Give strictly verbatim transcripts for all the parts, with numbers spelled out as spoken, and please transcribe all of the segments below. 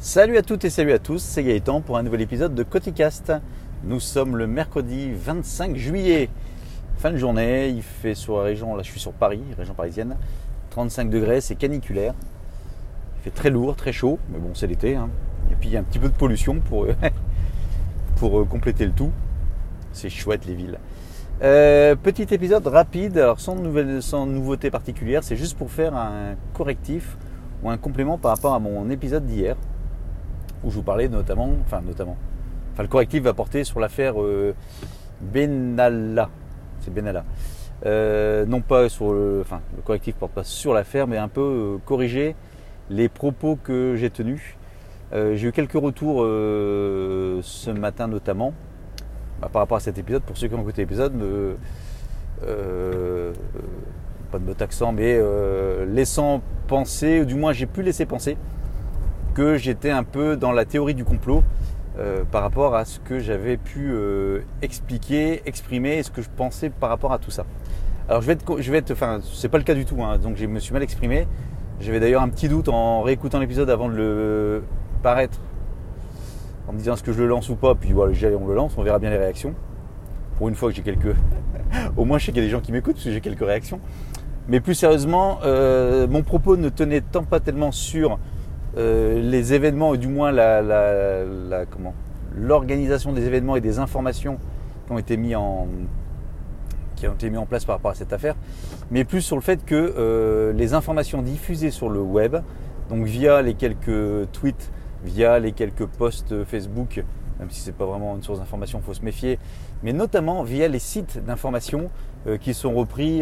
Salut à toutes et salut à tous, c'est Gaëtan pour un nouvel épisode de Coticast. Nous sommes le mercredi vingt-cinq juillet, fin de journée, il fait sur la région, là je suis sur Paris, région parisienne, trente-cinq degrés, c'est caniculaire, il fait très lourd, très chaud, mais bon c'est l'été, hein. Et puis il y a un petit peu de pollution pour, pour compléter le tout, c'est chouette les villes. Euh, petit épisode rapide, alors sans, nouvelle, sans nouveauté particulière, c'est juste pour faire un correctif ou un complément par rapport à mon épisode d'hier, où je vous parlais notamment, enfin notamment, enfin le correctif va porter sur l'affaire euh, Benalla, c'est Benalla, euh, non pas sur le, enfin le correctif porte pas sur l'affaire, mais un peu euh, corriger les propos que j'ai tenus. Euh, j'ai eu quelques retours euh, ce matin notamment, bah, par rapport à cet épisode. Pour ceux qui ont écouté l'épisode, euh, euh, pas de mot accent, mais euh, laissant penser, ou du moins j'ai pu laisser penser que j'étais un peu dans la théorie du complot euh, par rapport à ce que j'avais pu euh, expliquer, exprimer et ce que je pensais par rapport à tout ça. Alors je vais être, je vais être, enfin c'est pas le cas du tout, hein, donc je me suis mal exprimé. J'avais d'ailleurs un petit doute en réécoutant l'épisode avant de le paraître, en me disant est-ce que je le lance ou pas, puis voilà, on le lance, on verra bien les réactions. Pour une fois que j'ai quelques, au moins je sais qu'il y a des gens qui m'écoutent parce que j'ai quelques réactions. Mais plus sérieusement, euh, mon propos ne tenait tant pas tellement sur Euh, les événements, ou du moins la, la, la, comment, l'organisation des événements et des informations qui ont été mis en, qui ont été mis en place par rapport à cette affaire, mais plus sur le fait que euh, les informations diffusées sur le web, donc via les quelques tweets, via les quelques posts Facebook, même si c'est pas vraiment une source d'information, il faut se méfier, mais notamment via les sites d'information euh, qui sont repris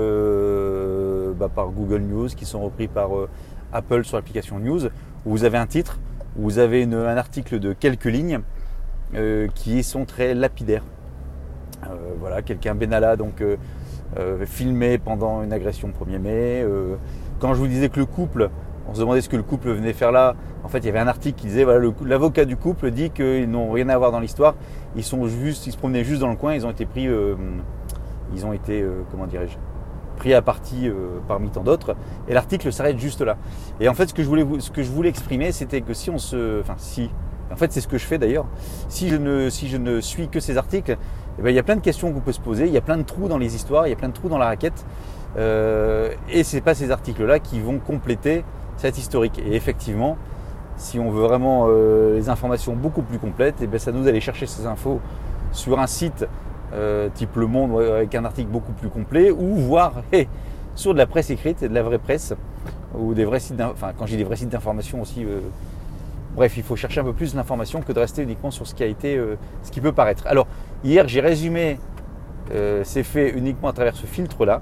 euh, bah, par Google News, qui sont repris par euh, Apple sur l'application News, où vous avez un titre, où vous avez une, un article de quelques lignes euh, qui sont très lapidaires. Euh, voilà, quelqu'un Benalla donc euh, euh, filmé pendant une agression le premier mai. Euh, quand je vous disais que le couple, on se demandait ce que le couple venait faire là. En fait, il y avait un article qui disait voilà, le, l'avocat du couple dit qu'ils n'ont rien à voir dans l'histoire. Ils sont juste, ils se promenaient juste dans le coin. Ils ont été pris, euh, ils ont été, euh, comment dirais-je, pris à partie euh, parmi tant d'autres, et l'article s'arrête juste là. Et en fait, ce que je voulais, ce que je voulais exprimer, c'était que si on se, enfin si, en fait, c'est ce que je fais d'ailleurs. Si je ne, si je ne suis que ces articles, eh ben, il y a plein de questions qu'on peut se poser, il y a plein de trous dans les histoires, il y a plein de trous dans la raquette, euh, et c'est pas ces articles-là qui vont compléter cette historique. Et effectivement, si on veut vraiment euh, les informations beaucoup plus complètes, eh ben, ça nous d'aller chercher ces infos sur un site Euh, type Le Monde avec un article beaucoup plus complet, ou voir hey, sur de la presse écrite et de la vraie presse, ou des vrais sites, enfin quand j'ai des vrais sites d'information aussi, euh, bref, il faut chercher un peu plus d'informations que de rester uniquement sur ce qui a été, euh, ce qui peut paraître. Alors hier j'ai résumé euh, ces faits uniquement à travers ce filtre là.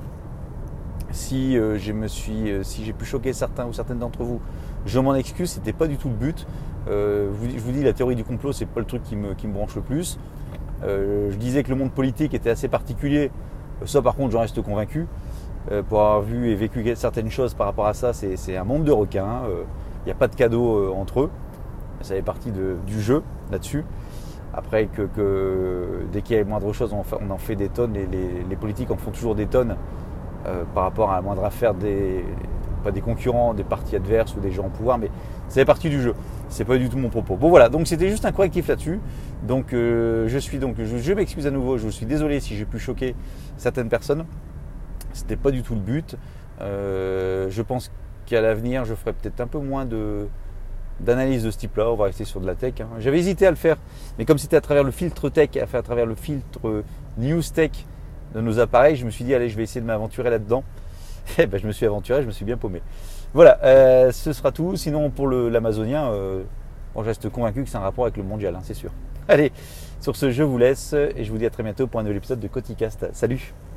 Si euh, je me suis, euh, si j'ai pu choquer certains ou certaines d'entre vous, je m'en excuse, c'était pas du tout le but. Euh, je, vous, je vous dis, la théorie du complot, c'est pas le truc qui me, qui me branche le plus. Euh, je disais que le monde politique était assez particulier. Ça, par contre, j'en reste convaincu. Euh, pour avoir vu et vécu certaines choses par rapport à ça, c'est, c'est un monde de requins. Il euh, n'y a pas de cadeaux euh, entre eux. Ça fait partie de, du jeu là-dessus. Après, que, que dès qu'il y a moindre chose, on, on en fait des tonnes. Les, les, les politiques en font toujours des tonnes euh, par rapport à la moindre affaire des, pas des concurrents, des partis adverses ou des gens au pouvoir, mais ça fait partie du jeu. C'est pas du tout mon propos. Bon voilà, donc c'était juste un correctif là-dessus. Donc euh, je suis donc je, je m'excuse à nouveau, je suis désolé si j'ai pu choquer certaines personnes. C'était pas du tout le but. Euh, je pense qu'à l'avenir, je ferai peut-être un peu moins de d'analyse de ce type-là. On va rester sur de la tech. Hein. J'avais hésité à le faire, mais comme c'était à travers le filtre tech, à faire à travers le filtre news tech de nos appareils, je me suis dit allez, je vais essayer de m'aventurer là-dedans. Et ben, je me suis aventuré, je me suis bien paumé. Voilà, euh, ce sera tout. Sinon, pour le, l'amazonien, euh, bon, je reste convaincu que c'est un rapport avec le mondial, hein, c'est sûr. Allez, sur ce, je vous laisse et je vous dis à très bientôt pour un nouvel épisode de Coticast. Salut!